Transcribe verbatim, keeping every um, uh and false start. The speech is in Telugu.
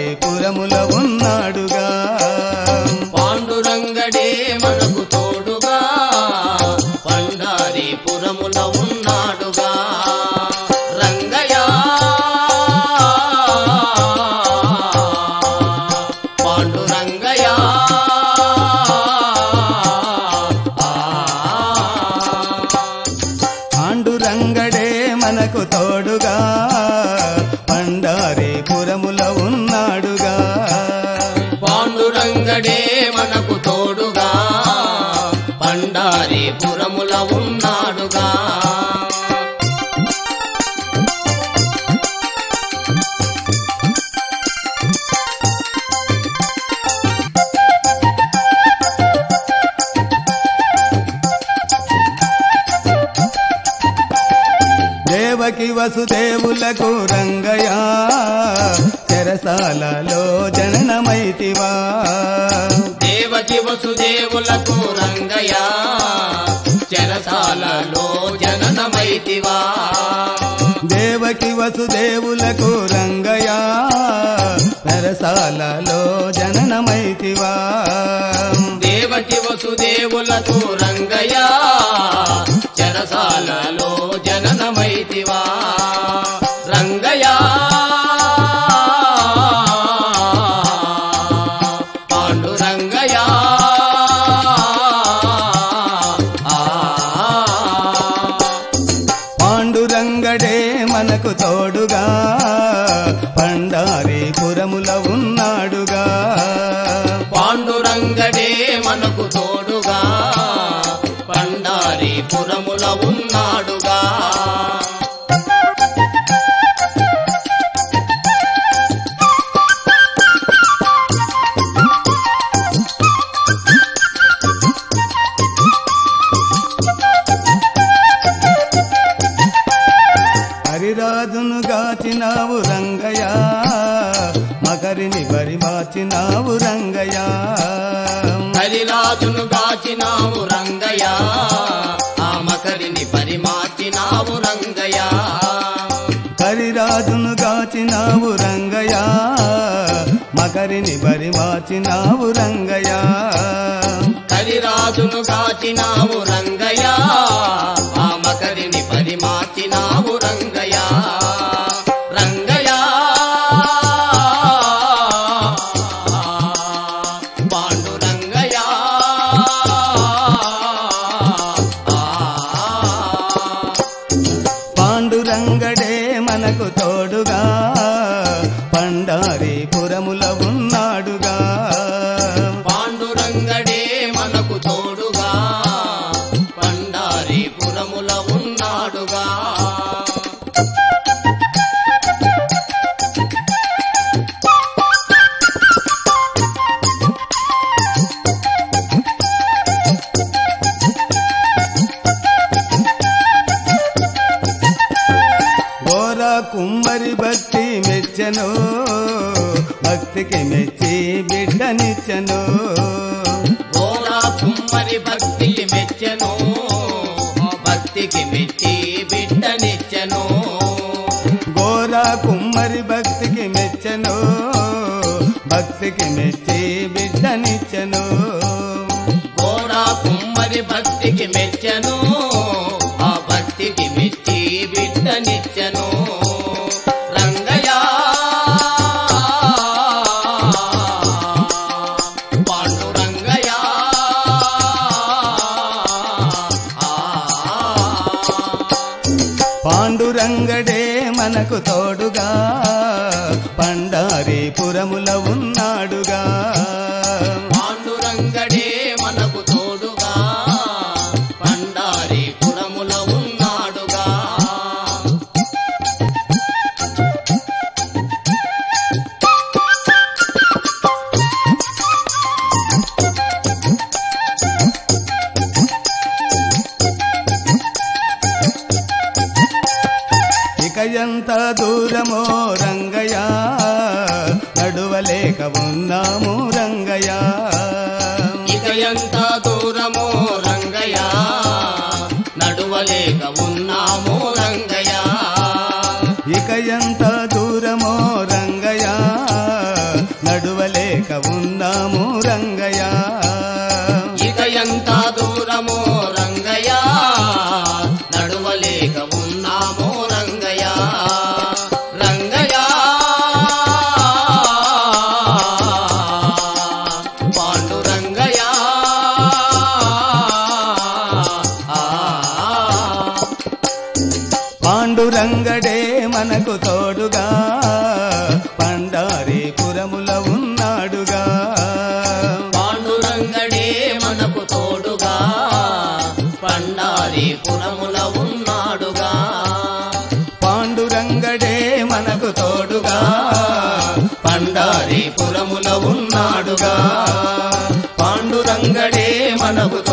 పురముల ఉన్నాడుగా పాండురంగడే మనకు తోడుగా పండారి పురముల ఉన్నాడుగా రంగయ్య పాండురంగయ్య పాండురంగడే మనకు తోడుగా పండారి పురముల ఉన్నాడుగా పాండురంగడే మనకు తోడుగా పండారి పురముల ఉన్నాడుగా దేవకి వసుదేవులకు రంగయ్య చెరసాలలో జననమైతివా దేవకి వసుదేవులకు రంగయ్య చెరసాలలో జననమైతివా దేవకి వసుదేవులకు రంగయ్య చెరసాలలో జననమైతివా దేవకి వసుదేవులకు రంగయ్య చెరసాలలో జననమైతివా రంగయ్య పాండురంగయ్య పాండురంగడే మనకు తోడుగా పండారి పురముల ఉన్నాడుగా పాండురంగడే మనకు తోడుగా పండారి పురముల ఉన్నాడుగా హరిరాజును గాచినావు రంగయ్య మకరిని పరిమాచినావు రంగయ్య హరిరాజును గాచినావు రంగయ్య ఆ మకరిని పరిమార్చినావు రంగయ్య హరిరాజును గాచినావు రంగయ్య మకరిని పరిమాచినావు రంగయ్య హరిరాజును గాచినావు రంగయ్య ఆ మకరిని పరిమార్చినావు రంగయ్య రంగయ్య పాండురంగయ్య పాండురంగడే మనకు తోడుగా పండారి పురముల ఉన్నాడుగా పాండురంగడే మనకు తోడుగా పండారి పురముల ఉన్నాడుగా ఘోర కుమ్మరి భక్తి మెచ్చను భక్తికి మెచ్చి బిడ్డనిచ్చను ఘోరా కుమ్మరి భక్తికి మెచ్చెను భక్తికి మెచ్చి బిడ్డనిచ్చెను ఘోర కుమ్మరి భక్తికి మెచ్చను భక్తికి మెచ్చి బిడ్డనిచ్చను ఘోరా కుమ్మరి భక్తికి మెచ్చెను ఆ భక్తికి మెచ్చి బిడ్డనిచ్చెను రంగయ్య పాండురంగయ్య పాండురంగడే మనకు తోడుగా పండారి పురముల ఉన్నాడుగా పాండురంగడే మనకు తోడుగా పండారి పురముల ఉన్నాడుగా ఇక ఎంత దూరమో రంగయ్య నడువలేక ఉన్నాము రంగయ్య ఇక ఎంత దూరమో రంగయ్య నడువలేక ఉన్నాము రంగయ్య ఇక ఎంత దూరమో రంగయ్య మనకు తోడుగా పండారీపురముల ఉన్నాడుగా పాండురంగడే మనకు తోడుగా పండారీపురముల ఉన్నాడుగా పాండురంగడే మనకు